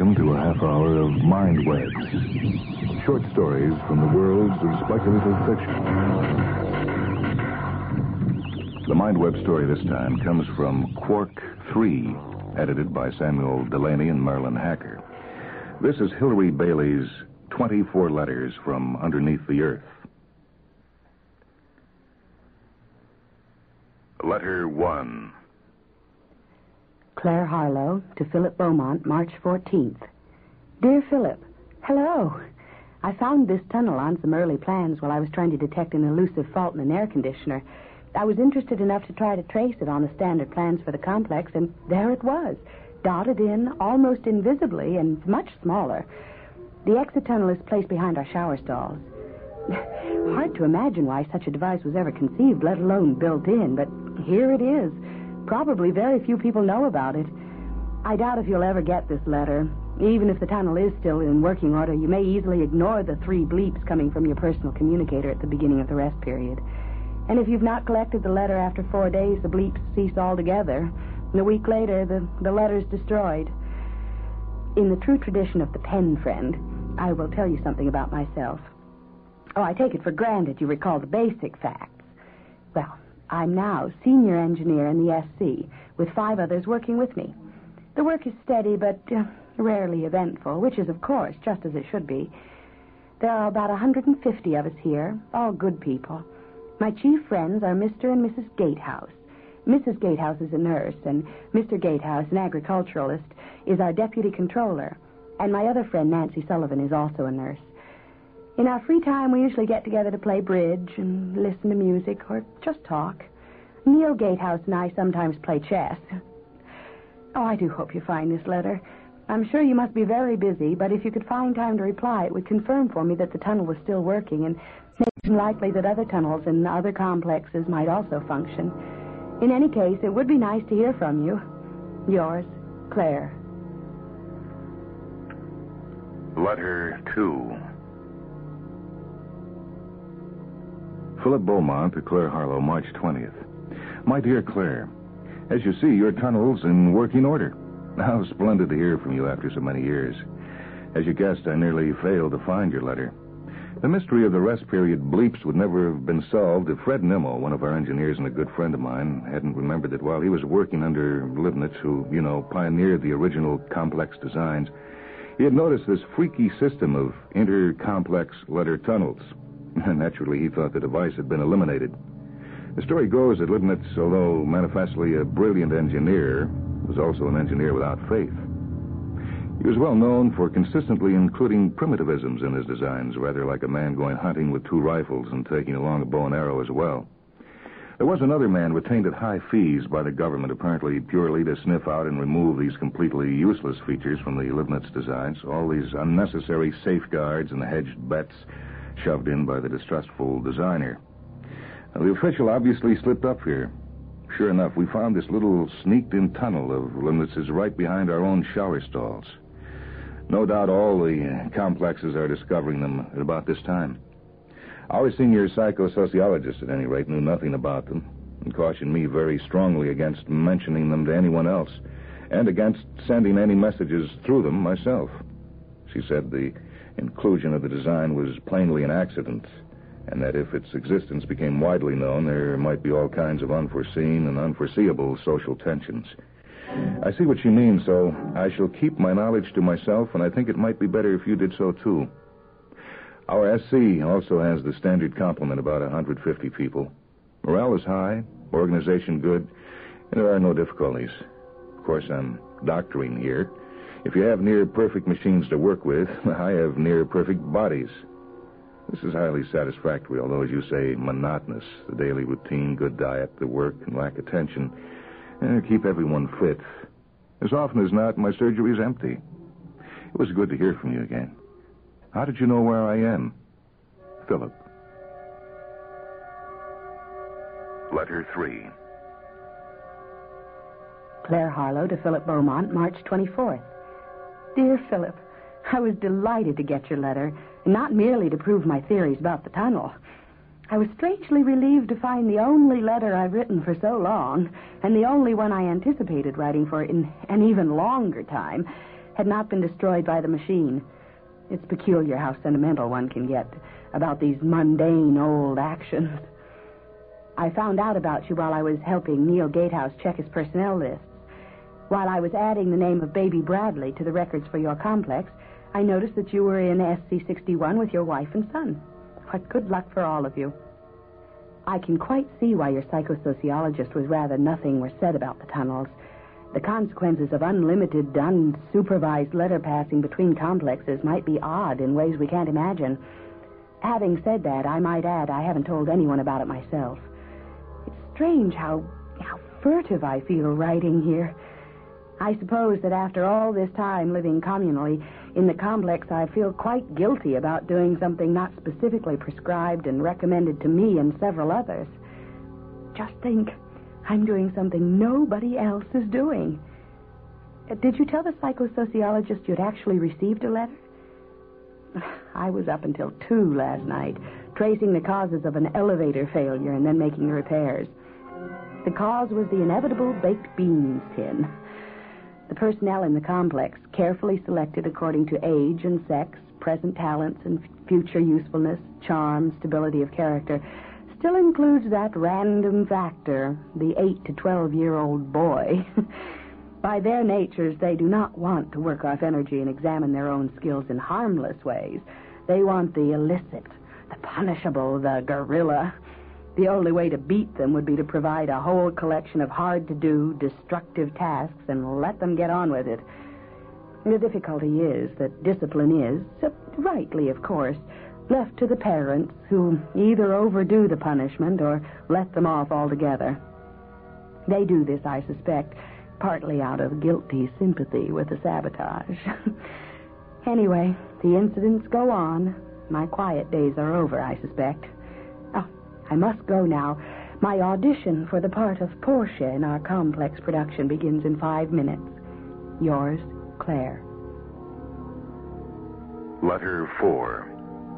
welcome to a half hour of Mind Webs. Short stories from the worlds of speculative fiction. The Mind Web story this time comes from Quark 3, edited by Samuel Delaney and Marilyn Hacker. This is Hilary Bailey's 24 Letters from Underneath the Earth. Letter 1. Claire Harlow to Philip Beaumont, March 14th. Dear Philip, hello. I found this tunnel on some early plans while I was trying to detect an elusive fault in an air conditioner. I was interested enough to try to trace it on the standard plans for the complex, and there it was, dotted in almost invisibly and much smaller. The exit tunnel is placed behind our shower stalls. Hard to imagine why such a device was ever conceived, let alone built in, but here it is. Probably very few people know about it. I doubt if you'll ever get this letter. Even if the tunnel is still in working order, you may easily ignore the 3 bleeps coming from your personal communicator at the beginning of the rest period. And if you've not collected the letter after 4 days, the bleeps cease altogether. And a week later, the letter's destroyed. In the true tradition of the pen friend, I will tell you something about myself. Oh, I take it for granted you recall the basic facts. Well, I'm now senior engineer in the SC, with 5 others working with me. The work is steady, but rarely eventful, which is, of course, just as it should be. There are about 150 of us here, all good people. My chief friends are Mr. and Mrs. Gatehouse. Mrs. Gatehouse is a nurse, and Mr. Gatehouse, an agriculturalist, is our deputy controller. And my other friend, Nancy Sullivan, is also a nurse. In our free time, we usually get together to play bridge and listen to music or just talk. Neil Gatehouse and I sometimes play chess. Oh, I do hope you find this letter. I'm sure you must be very busy, but if you could find time to reply, it would confirm for me that the tunnel was still working and make it likely that other tunnels and other complexes might also function. In any case, it would be nice to hear from you. Yours, Claire. Letter 2. Philip Beaumont to Claire Harlow, March 20th. My dear Claire, as you see, your tunnel's in working order. How splendid to hear from you after so many years. As you guessed, I nearly failed to find your letter. The mystery of the rest period bleeps would never have been solved if Fred Nimmo, one of our engineers and a good friend of mine, hadn't remembered that while he was working under Leibniz, who, pioneered the original complex designs, he had noticed this freaky system of inter-complex letter tunnels. Naturally, he thought the device had been eliminated. The story goes that Leibniz, although manifestly a brilliant engineer, was also an engineer without faith. He was well known for consistently including primitivisms in his designs, rather like a man going hunting with 2 rifles and taking along a bow and arrow as well. There was another man retained at high fees by the government, apparently purely to sniff out and remove these completely useless features from the Leibniz designs, all these unnecessary safeguards and hedged bets shoved in by the distrustful designer. Now, the official obviously slipped up here. Sure enough, we found this little sneaked-in tunnel of Leibniz's right behind our own shower stalls. No doubt all the complexes are discovering them at about this time. Our senior psychosociologist, at any rate, knew nothing about them and cautioned me very strongly against mentioning them to anyone else and against sending any messages through them myself. She said the inclusion of the design was plainly an accident, and that if its existence became widely known, there might be all kinds of unforeseen and unforeseeable social tensions. I see what she means, so I shall keep my knowledge to myself, and I think it might be better if you did so, too. Our SC also has the standard complement, about 150 people. Morale is high, organization good, and there are no difficulties. Of course, I'm doctoring here. If you have near-perfect machines to work with, I have near-perfect bodies. This is highly satisfactory, although, as you say, monotonous. The daily routine, good diet, the work, and lack of tension. Keep everyone fit. As often as not, my surgery is empty. It was good to hear from you again. How did you know where I am? Philip. Letter 3. Claire Harlow to Philip Beaumont, March 24th. Dear Philip, I was delighted to get your letter, not merely to prove my theories about the tunnel. I was strangely relieved to find the only letter I've written for so long, and the only one I anticipated writing for in an even longer time, had not been destroyed by the machine. It's peculiar how sentimental one can get about these mundane old actions. I found out about you while I was helping Neil Gatehouse check his personnel lists. While I was adding the name of Baby Bradley to the records for your complex, I noticed that you were in SC-61 with your wife and son. What good luck for all of you. I can quite see why your psychosociologist was rather nothing were said about the tunnels. The consequences of unlimited, unsupervised letter passing between complexes might be odd in ways we can't imagine. Having said that, I might add I haven't told anyone about it myself. It's strange how furtive I feel writing here. I suppose that after all this time living communally in the complex, I feel quite guilty about doing something not specifically prescribed and recommended to me and several others. Just think, I'm doing something nobody else is doing. Did you tell the psychosociologist you'd actually received a letter? I was up until 2 last night, tracing the causes of an elevator failure and then making the repairs. The cause was the inevitable baked beans tin. The personnel in the complex, carefully selected according to age and sex, present talents and future usefulness, charm, stability of character, still includes that random factor, the 8 to 12-year-old boy. By their natures, they do not want to work off energy and examine their own skills in harmless ways. They want the illicit, the punishable, the guerrilla. The only way to beat them would be to provide a whole collection of hard-to-do, destructive tasks and let them get on with it. The difficulty is that discipline is, rightly of course, left to the parents who either overdo the punishment or let them off altogether. They do this, I suspect, partly out of guilty sympathy with the sabotage. Anyway, the incidents go on. My quiet days are over, I suspect. I must go now. My audition for the part of Portia in our complex production begins in 5 minutes. Yours, Claire. Letter 4.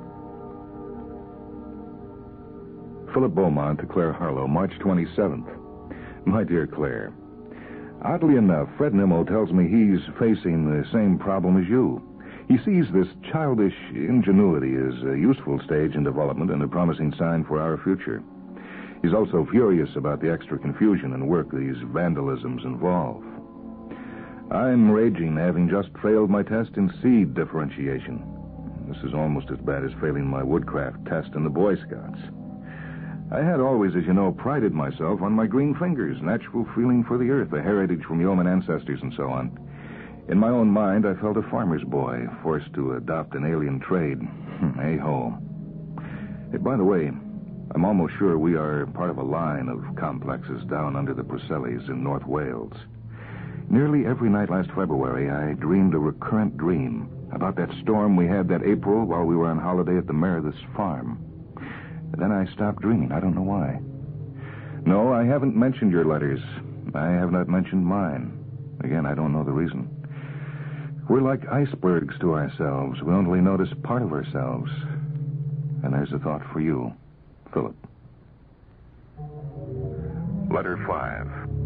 Philip Beaumont to Claire Harlow, March 27th. My dear Claire, oddly enough, Fred Nimmo tells me he's facing the same problem as you. He sees this childish ingenuity as a useful stage in development and a promising sign for our future. He's also furious about the extra confusion and work these vandalisms involve. I'm raging, having just failed my test in seed differentiation. This is almost as bad as failing my woodcraft test in the Boy Scouts. I had always, as you know, prided myself on my green fingers, natural feeling for the earth, a heritage from yeoman ancestors and so on. In my own mind, I felt a farmer's boy, forced to adopt an alien trade. Hey-ho. Hey, by the way, I'm almost sure we are part of a line of complexes down under the Preselles in North Wales. Nearly every night last February, I dreamed a recurrent dream about that storm we had that April while we were on holiday at the Meredith's farm. Then I stopped dreaming. I don't know why. No, I haven't mentioned your letters. I have not mentioned mine. Again, I don't know the reason. We're like icebergs to ourselves. We only notice part of ourselves. And there's a thought for you, Philip. Letter 5.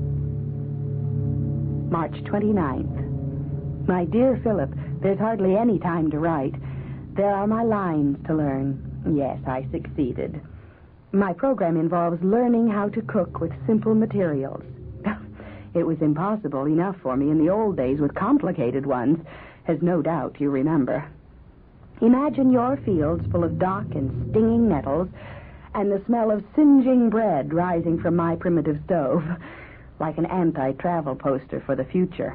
March 29th. My dear Philip, there's hardly any time to write. There are my lines to learn. Yes, I succeeded. My program involves learning how to cook with simple materials. It was impossible enough for me in the old days with complicated ones, as no doubt you remember. Imagine your fields full of dark and stinging nettles and the smell of singeing bread rising from my primitive stove, like an anti-travel poster for the future.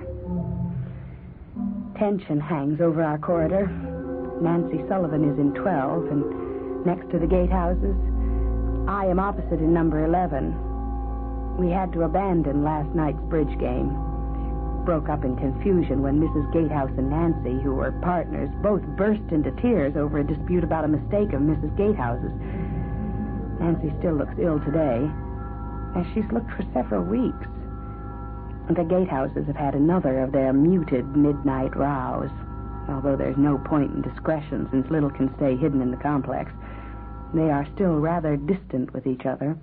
Tension hangs over our corridor. Nancy Sullivan is in 12, and next to the gatehouses, I am opposite in number 11. We had to abandon last night's bridge game. Broke up in confusion when Mrs. Gatehouse and Nancy, who were partners, both burst into tears over a dispute about a mistake of Mrs. Gatehouse's. Nancy still looks ill today, as she's looked for several weeks. The Gatehouses have had another of their muted midnight rows, although there's no point in discretion since little can stay hidden in the complex. They are still rather distant with each other.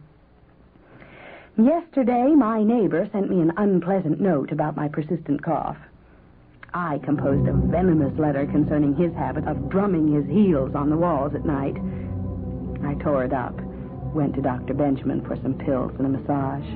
Yesterday, my neighbor sent me an unpleasant note about my persistent cough. I composed a venomous letter concerning his habit of drumming his heels on the walls at night. I tore it up, went to Dr. Benjamin for some pills and a massage.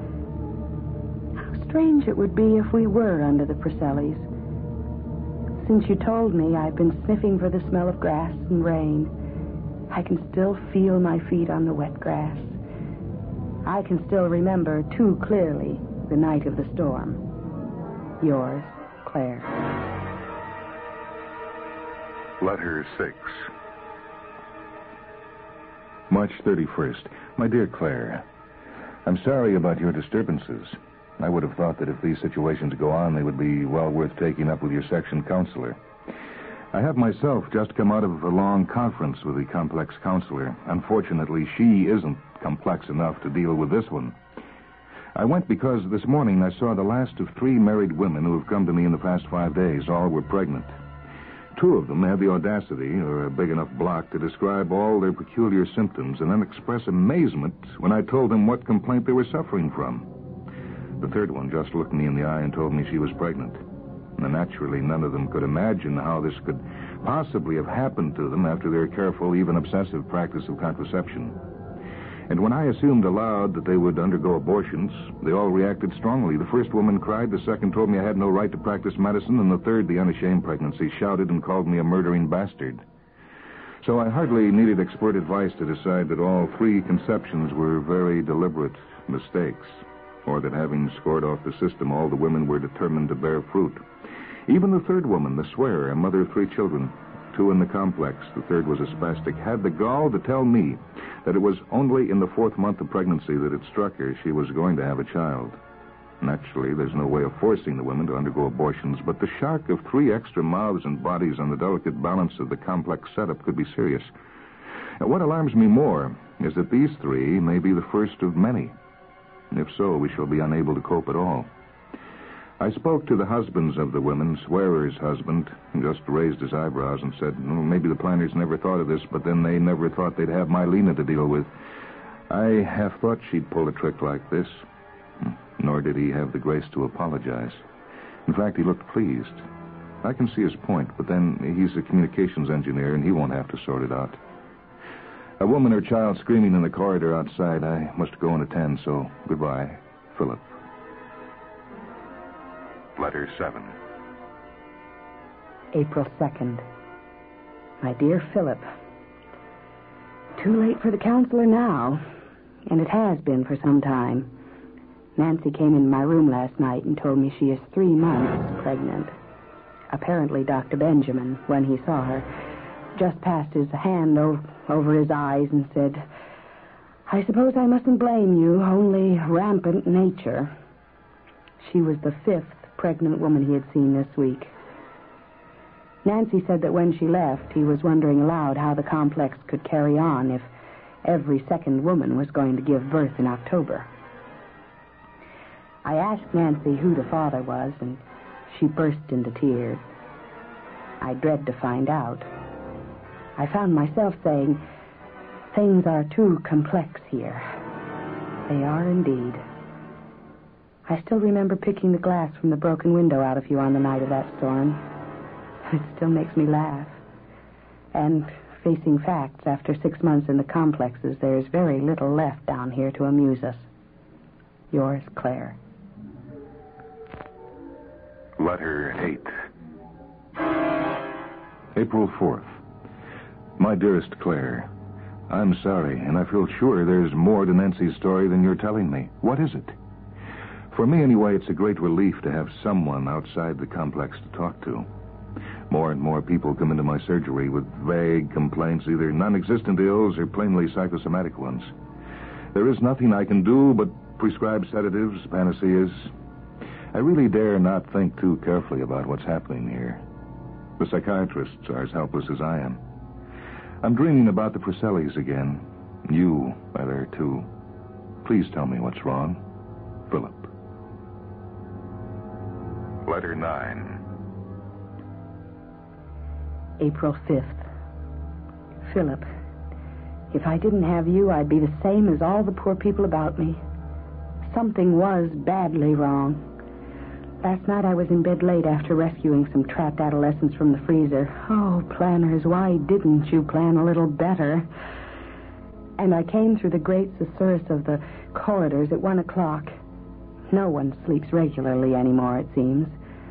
How strange it would be if we were under the Priscellis. Since you told me, I've been sniffing for the smell of grass and rain. I can still feel my feet on the wet grass. I can still remember too clearly the night of the storm. Yours, Claire. Letter 6. March 31st. My dear Claire, I'm sorry about your disturbances. I would have thought that if these situations go on, they would be well worth taking up with your section counselor. I have myself just come out of a long conference with the complex counselor. Unfortunately, she isn't complex enough to deal with this one. I went because this morning I saw the last of 3 married women who have come to me in the past 5 days. All were pregnant. 2 of them had the audacity, or a big enough block, to describe all their peculiar symptoms and then express amazement when I told them what complaint they were suffering from. The 3rd one just looked me in the eye and told me she was pregnant. And naturally, none of them could imagine how this could possibly have happened to them after their careful, even obsessive practice of contraception. And when I assumed aloud that they would undergo abortions, they all reacted strongly. The 1st woman cried, the 2nd told me I had no right to practice medicine, and the 3rd, the unashamed pregnancy, shouted and called me a murdering bastard. So I hardly needed expert advice to decide that all 3 conceptions were very deliberate mistakes, or that having scored off the system, all the women were determined to bear fruit. Even the 3rd woman, the swearer, a mother of 3 children, 2 in the complex, the 3rd was a spastic, had the gall to tell me that it was only in the 4th month of pregnancy that it struck her she was going to have a child. Naturally, there's no way of forcing the women to undergo abortions, but the shock of 3 extra mouths and bodies on the delicate balance of the complex setup could be serious. And what alarms me more is that these 3 may be the first of many. And if so, we shall be unable to cope at all. I spoke to the husbands of the women. Swearer's husband just raised his eyebrows and said, maybe the planners never thought of this, but then they never thought they'd have my Lena to deal with. I half thought she'd pull a trick like this. Nor did he have the grace to apologize. In fact, he looked pleased. I can see his point, but then he's a communications engineer, and he won't have to sort it out. A woman or child screaming in the corridor outside. I must go and attend, so goodbye, Philip. Letter 7. April 2nd. My dear Philip, too late for the counselor now, and it has been for some time. Nancy came in my room last night and told me she is 3 months pregnant. Apparently, Dr. Benjamin, when he saw her, just passed his hand over his eyes and said, I suppose I mustn't blame you, only rampant nature. She was the 5th pregnant woman he had seen this week. Nancy said that when she left, he was wondering aloud how the complex could carry on if every 2nd woman was going to give birth in October. I asked Nancy who the father was, and she burst into tears. I dread to find out. I found myself saying, things are too complex here. They are indeed. I still remember picking the glass from the broken window out of you on the night of that storm. It still makes me laugh. And facing facts, after 6 months in the complexes, there's very little left down here to amuse us. Yours, Claire. Letter 8. April 4th. My dearest Claire, I'm sorry, and I feel sure there's more to Nancy's story than you're telling me. What is it? For me, anyway, it's a great relief to have someone outside the complex to talk to. More and more people come into my surgery with vague complaints, either non-existent ills or plainly psychosomatic ones. There is nothing I can do but prescribe sedatives, panaceas. I really dare not think too carefully about what's happening here. The psychiatrists are as helpless as I am. I'm dreaming about the Priscellis again. You are there, too. Please tell me what's wrong. Philip. Letter 9. April 5th. Philip, if I didn't have you, I'd be the same as all the poor people about me. Something was badly wrong. Last night I was in bed late after rescuing some trapped adolescents from the freezer. Oh, planners, why didn't you plan a little better? And I came through the great susurrus of the corridors at 1 o'clock. No one sleeps regularly anymore, it seems.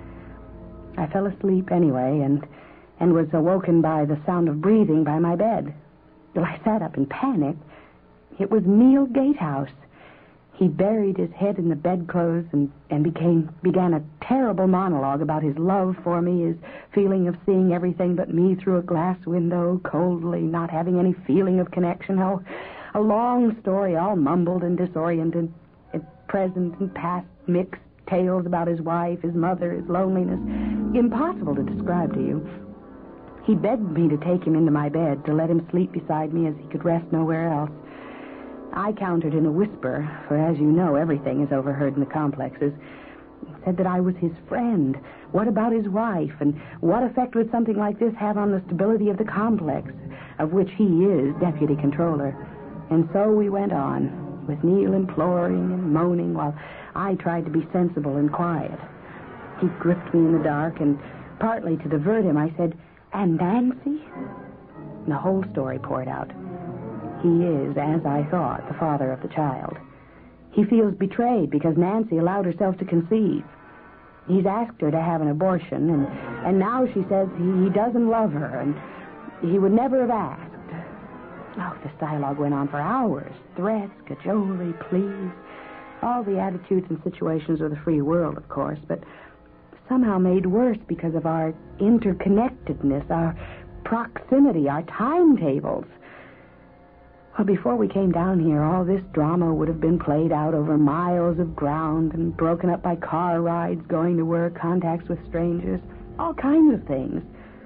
I fell asleep anyway and was awoken by the sound of breathing by my bed. Well, I sat up in panic. It was Neil Gatehouse. He buried his head in the bedclothes and began a terrible monologue about his love for me, his feeling of seeing everything but me through a glass window, coldly, not having any feeling of connection. Oh, a long story, all mumbled and disoriented, present and past mixed tales about his wife, his mother, his loneliness. Impossible to describe to you. He begged me to take him into my bed, to let him sleep beside me as he could rest nowhere else. I countered in a whisper, for as you know, everything is overheard in the complexes. He said that I was his friend. What about his wife? And what effect would something like this have on the stability of the complex, of which he is deputy controller? And so we went on, with Neil imploring and moaning while I tried to be sensible and quiet. He gripped me in the dark, and partly to divert him, I said, "And Nancy?" And the whole story poured out. He is, as I thought, the father of the child. He feels betrayed because Nancy allowed herself to conceive. He's asked her to have an abortion, and now she says he doesn't love her, and he would never have asked. Oh, this dialogue went on for hours. Threats, cajolery, pleas. All the attitudes and situations of the free world, of course, but somehow made worse because of our interconnectedness, our proximity, our timetables. Well, before we came down here, all this drama would have been played out over miles of ground and broken up by car rides, going to work, contacts with strangers, all kinds of things.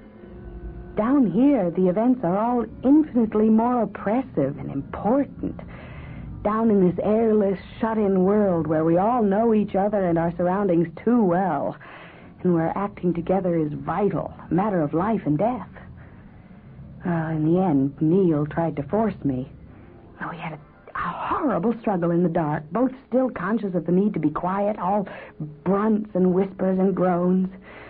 Down here, the events are all infinitely more oppressive and important. Down in this airless, shut-in world where we all know each other and our surroundings too well, and where acting together is vital, a matter of life and death. In the end, Neil tried to force me. We had a horrible struggle in the dark, both still conscious of the need to be quiet, all grunts and whispers and groans.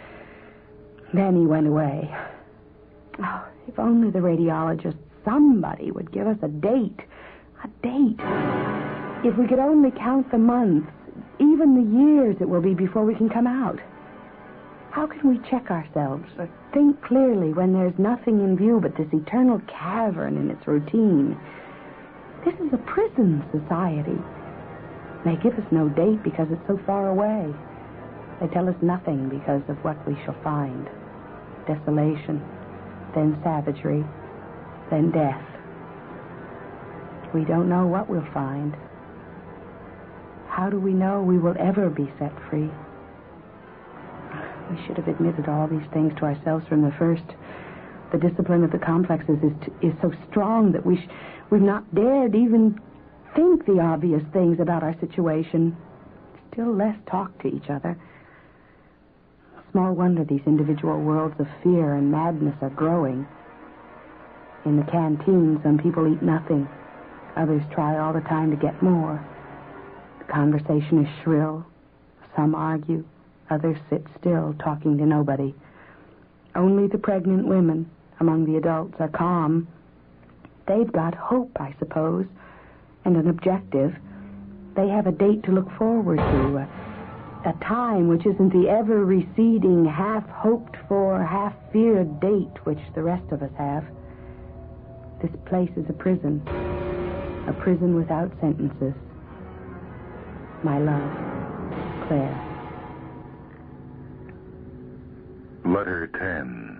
Then he went away. Oh, if only the radiologist, somebody, would give us a date. A date. If we could only count the months, even the years it will be before we can come out. How can we check ourselves or think clearly when there's nothing in view but this eternal cavern and its routine? This is a prison society. They give us no date because it's so far away. They tell us nothing because of what we shall find. Desolation, then savagery, then death. We don't know what we'll find. How do we know we will ever be set free? We should have admitted all these things to ourselves from the first. The discipline of the complexes is so strong that we've not dared even think the obvious things about our situation. Still less talk to each other. Small wonder these individual worlds of fear and madness are growing. In the canteen, some people eat nothing. Others try all the time to get more. The conversation is shrill. Some argue. Others sit still, talking to nobody. Only the pregnant women among the adults are calm. They've got hope, I suppose, and an objective. They have a date to look forward to, a time which isn't the ever-receding, half-hoped-for, half-feared date which the rest of us have. This place is a prison without sentences. My love, Claire. Letter 10.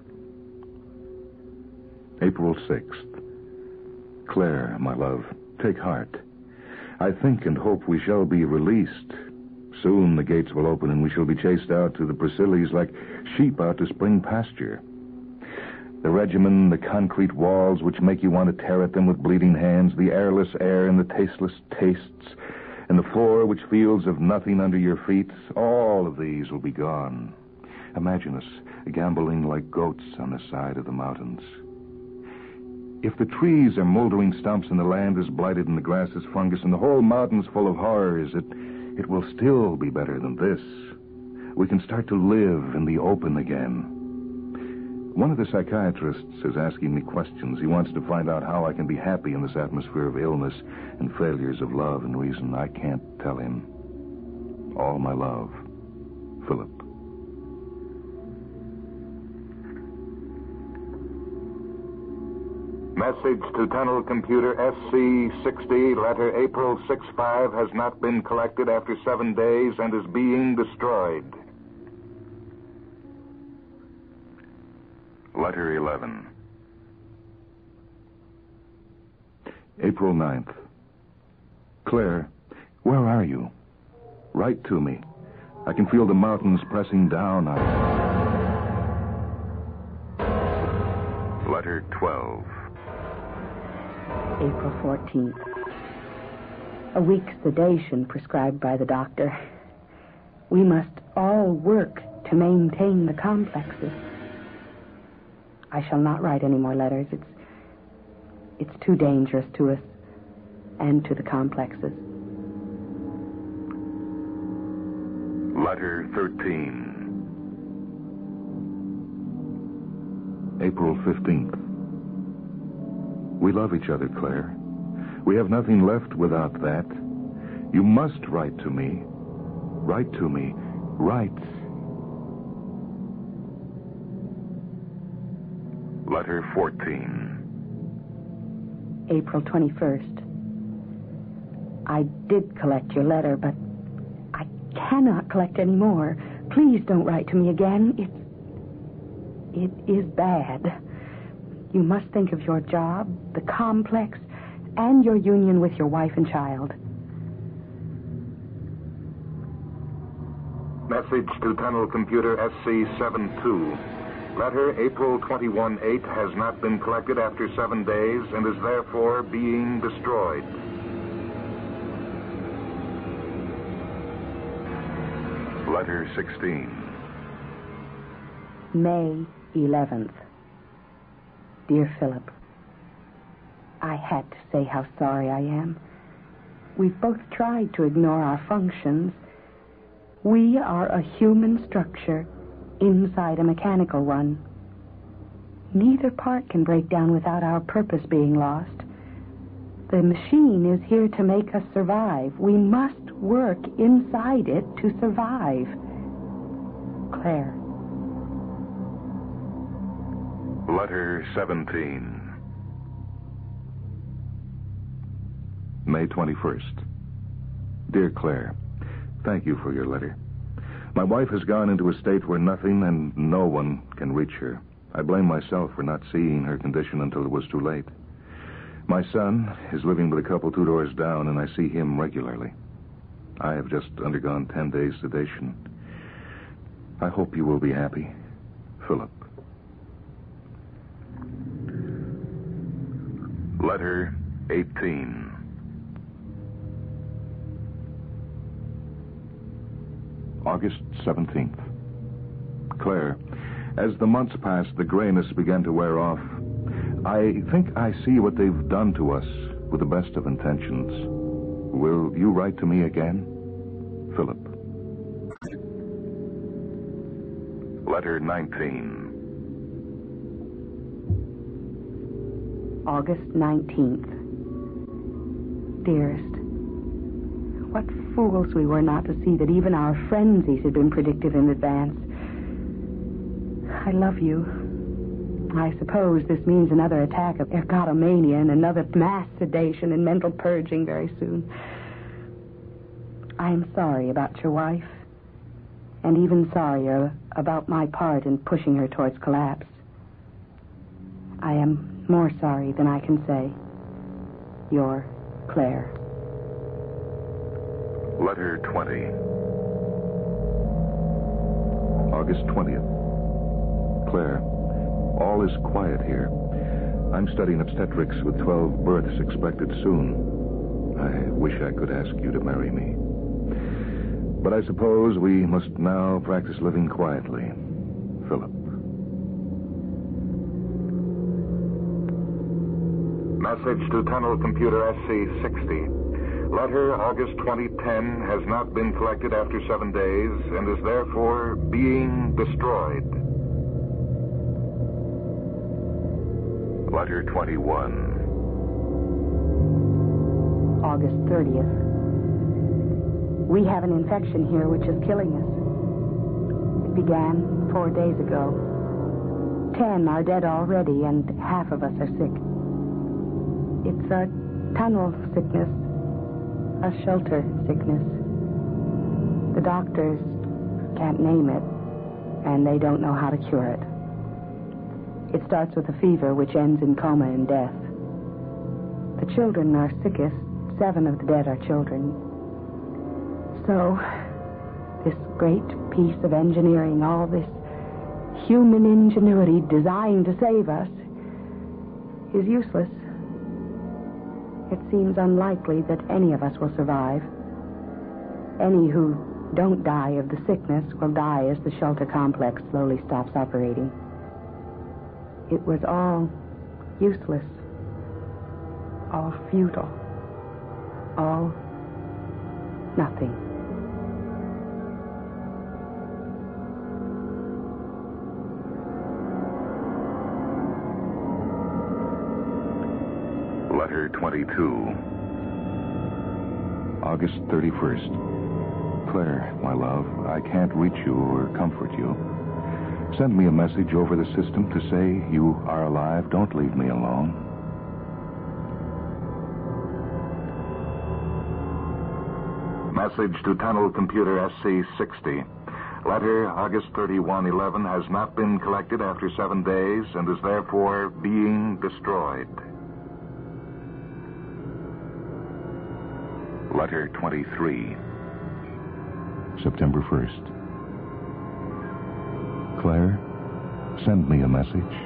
April 6th. Claire, my love, take heart. I think and hope we shall be released. Soon the gates will open and we shall be chased out to the Priscilles like sheep out to spring pasture. The regimen, the concrete walls which make you want to tear at them with bleeding hands, the airless air and the tasteless tastes, and the floor which feels of nothing under your feet, all of these will be gone. Imagine us gamboling like goats on the side of the mountains. If the trees are moldering stumps and the land is blighted and the grass is fungus and the whole mountain's full of horrors, it will still be better than this. we can start to live in the open again. One of the psychiatrists is asking me questions. He wants to find out how I can be happy in this atmosphere of illness and failures of love and reason. I can't tell him. All my love, Philip. Message to tunnel computer SC-60, letter April 65, has not been collected after 7 days and is being destroyed. Letter 11. April 9th. Claire, where are you? Write to me. I can feel the mountains pressing down on you. Letter 12. April 14th. A week's sedation prescribed by the doctor. We must all work to maintain the complexes. I shall not write any more letters. It's too dangerous to us and to the complexes. Letter 13. April 15th. We love each other, Claire. We have nothing left without that. You must write to me. Write to me. Write. Letter 14. April 21st. I did collect your letter, but I cannot collect any more. Please don't write to me again. It is bad. You must think of your job, the complex, and your union with your wife and child. Message to tunnel computer SC-72. Letter April 21-8 has not been collected after 7 days and is therefore being destroyed. Letter 16. May 11th. Dear Philip, I had to say how sorry I am. We've both tried to ignore our functions. We are a human structure inside a mechanical one. Neither part can break down without our purpose being lost. The machine is here to make us survive. We must work inside it to survive. Claire. Letter 17. May 21st. Dear Claire, thank you for your letter. My wife has gone into a state where nothing and no one can reach her. I blame myself for not seeing her condition until it was too late. My son is living with a couple 2 doors down, and I see him regularly. I have just undergone 10 days sedation. I hope you will be happy. Philip. Letter 18. August 17th. Claire, as the months passed, the grayness began to wear off. I think I see what they've done to us with the best of intentions. Will you write to me again? Philip. Letter 19. August 19th. Dearest, what fools we were not to see that even our frenzies had been predicted in advance. I love you. I suppose this means another attack of ergotomania and another mass sedation and mental purging very soon. I am sorry about your wife, and even sorrier about my part in pushing her towards collapse. I am more sorry than I can say. Your Claire. Letter 20. August 20th. Claire, all is quiet here. I'm studying obstetrics with 12 births expected soon. I wish I could ask you to marry me. But I suppose we must now practice living quietly. Philip. Message to tunnel computer SC-60. Letter August 2010 has not been collected after 7 days and is therefore being destroyed. Letter 21. August 30th. We have an infection here which is killing us. It began 4 days ago. 10 are dead already, and half of us are sick. It's a tunnel sickness, a shelter sickness. The doctors can't name it, and they don't know how to cure it. It starts with a fever which ends in coma and death. The children are sickest. 7 of the dead are children. So, this great piece of engineering, all this human ingenuity designed to save us, is useless. It seems unlikely that any of us will survive. Any who don't die of the sickness will die as the shelter complex slowly stops operating. It was all useless, all futile, all nothing. Letter 22. August 31st. Claire, my love, I can't reach you or comfort you. Send me a message over the system to say you are alive. Don't leave me alone. Message to Tunnel Computer SC-60. Letter August 31-11 has not been collected after 7 days and is therefore being destroyed. Letter 23. September 1st. Claire, send me a message.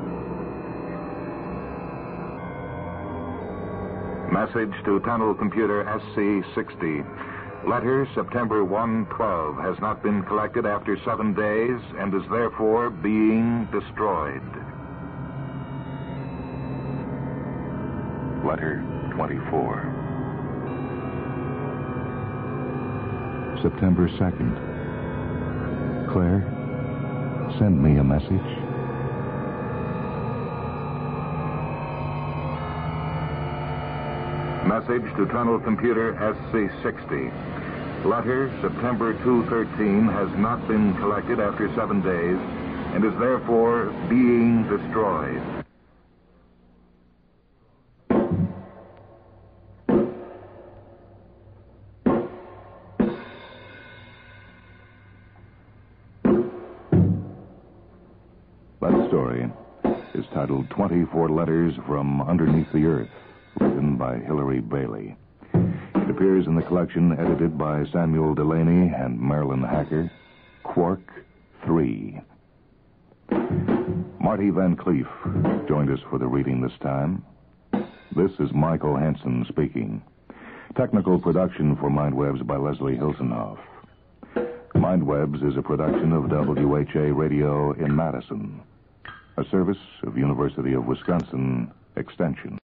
Message to Tunnel Computer SC-60. Letter September 1-12 has not been collected after 7 days and is therefore being destroyed. Letter 24. September 2nd. Claire, send me a message. Message to Tunnel Computer SC-60. Letter September 2-13 has not been collected after 7 days and is therefore being destroyed. That story is titled 24 Letters from Underneath the Earth, written by Hilary Bailey. It appears in the collection edited by Samuel Delaney and Marilyn Hacker, Quark 3. Marty Van Cleef joined us for the reading this time. This is Michael Hansen speaking. Technical production for Mindwebs by Leslie Hilsenhoff. Mindwebs is a production of WHA Radio in Madison, a service of University of Wisconsin Extension.